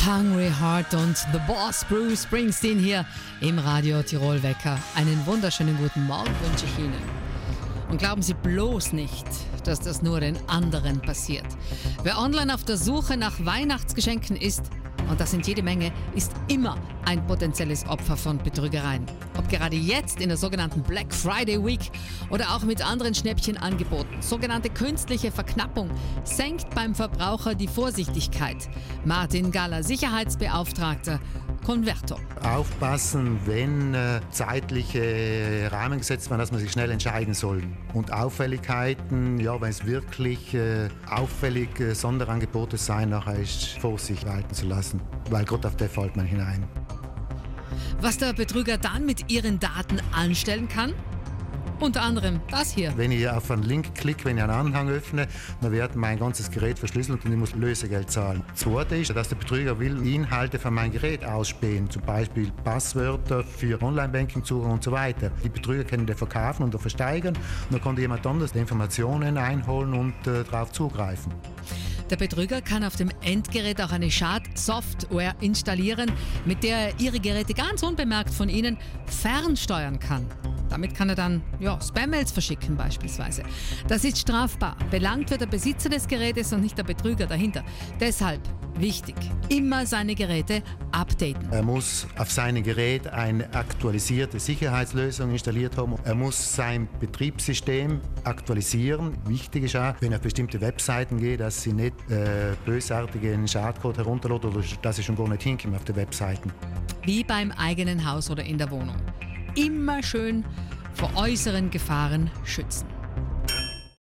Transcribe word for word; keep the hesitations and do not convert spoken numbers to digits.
Hungry Heart und The Boss Bruce Springsteen hier im Radio Tirol Wecker. Einen wunderschönen guten Morgen wünsche ich Ihnen. Und glauben Sie bloß nicht, dass das nur den anderen passiert. Wer online auf der Suche nach Weihnachtsgeschenken ist, und das sind jede Menge, ist immer ein potenzielles Opfer von Betrügereien. Ob gerade jetzt in der sogenannten Black Friday Week oder auch mit anderen Schnäppchenangeboten. Sogenannte künstliche Verknappung senkt beim Verbraucher die Vorsichtigkeit. Martin Galler, Sicherheitsbeauftragter, Converto. Aufpassen, wenn äh, zeitliche Rahmen gesetzt werden, dass man sich schnell entscheiden soll. Und Auffälligkeiten, ja, wenn es wirklich äh, auffällige Sonderangebote sein, nachher ist Vorsicht walten zu lassen, weil gerade auf der fällt man hinein. Was der Betrüger dann mit Ihren Daten anstellen kann? Unter anderem das hier. Wenn ich auf einen Link klicke, wenn ich einen Anhang öffne, dann wird mein ganzes Gerät verschlüsselt und ich muss Lösegeld zahlen. Das Zweite ist, dass der Betrüger will Inhalte von meinem Gerät ausspähen, zum Beispiel Passwörter für Online-Banking-Zugang und so weiter. Die Betrüger können den verkaufen oder versteigern und dann kann jemand anderes die Informationen einholen und äh, darauf zugreifen. Der Betrüger kann auf dem Endgerät auch eine Schadsoftware installieren, mit der er Ihre Geräte ganz unbemerkt von Ihnen fernsteuern kann. Damit kann er dann ja, Spam-Mails verschicken beispielsweise. Das ist strafbar. Belangt wird der Besitzer des Gerätes und nicht der Betrüger dahinter. Deshalb wichtig, immer seine Geräte updaten. Er muss auf seinem Gerät eine aktualisierte Sicherheitslösung installiert haben. Er muss sein Betriebssystem aktualisieren. Wichtig ist auch, wenn er auf bestimmte Webseiten geht, dass sie nicht äh, bösartigen Schadcode herunterladen oder dass sie schon gar nicht hinkommen auf die Webseiten. Wie beim eigenen Haus oder in der Wohnung. Immer schön vor äußeren Gefahren schützen.